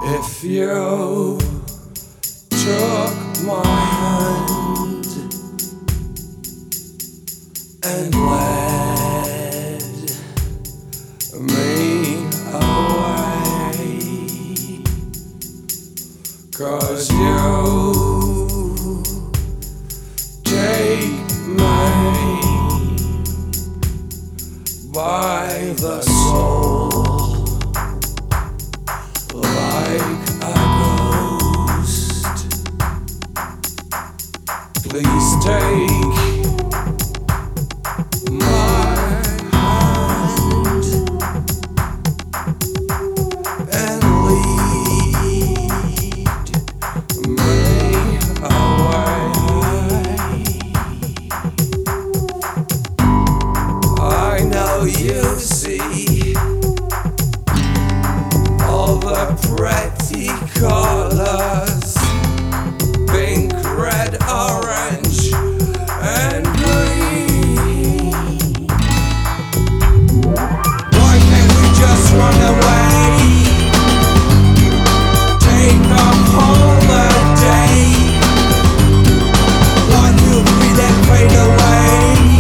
If you took my hand and led me away, 'cause you take me by the soul like a ghost. Please take my hand and lead me away. I know you see all the pretty colors, pink, red, orange, and green. Why can't we just run away? Take a holiday. 1, 2, 3, then fade away.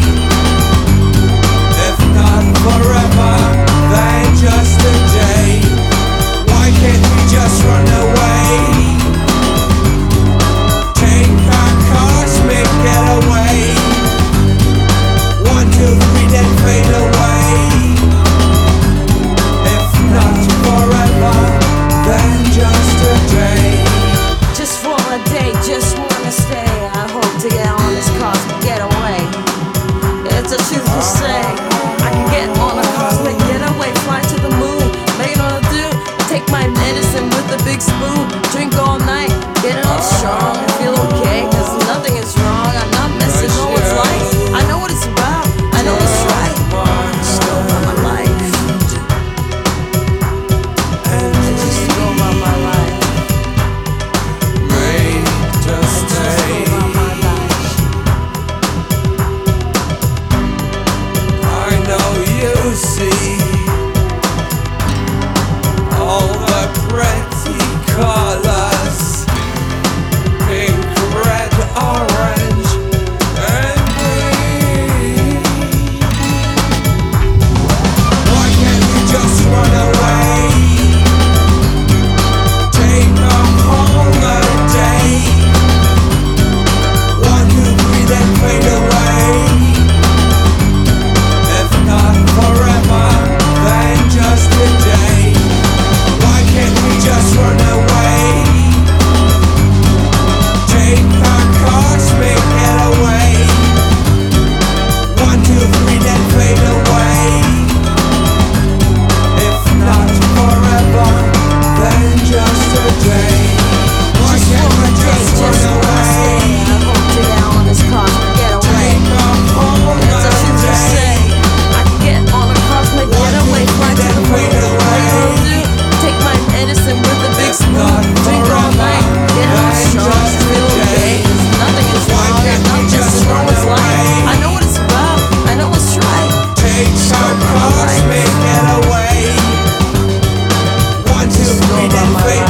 If not forever, then just a day. Why can't we just run away? Take our cosmic getaway. 1, 2, 3, then fade away. If not forever, then just a day. Just for a day, just wanna stay. I hope to get on this cosmic getaway. It's a truth to say. I can get on a cosmic getaway, fly to the moon, make it on a do. Take my medicine with a big spoon, drink all night, get it all strong, and feel okay, 'cause nothing is wrong. I'm not messing on what's right. I know what it's about, I know what's right. Just go about my life. Just go about my life. Made to Just go stay. about my life. I know you see all the pretty colors, pink, red, orange, and green. Why can't we just run away? Take a holiday. 1, 2, 3, then fade away. If not forever, then just a day. Why can't we just run away? Take our cosmic getaway. 1, 2, 3, then fade away. If not forever, then just a day. Why can't we just run away? I hope to get on this cosmic getaway. Take a It's a truth to holiday. say. I can get on a cosmic getaway, fly to the moon, like you do. Take my medicine with a big spoon, drink all night, get it all strong, feel okay. 'Cause nothing is wrong, I'm not messing on what's right. I know what it's about, I know what's right. Take some cosmic getaway. 1, 2, 3, then fade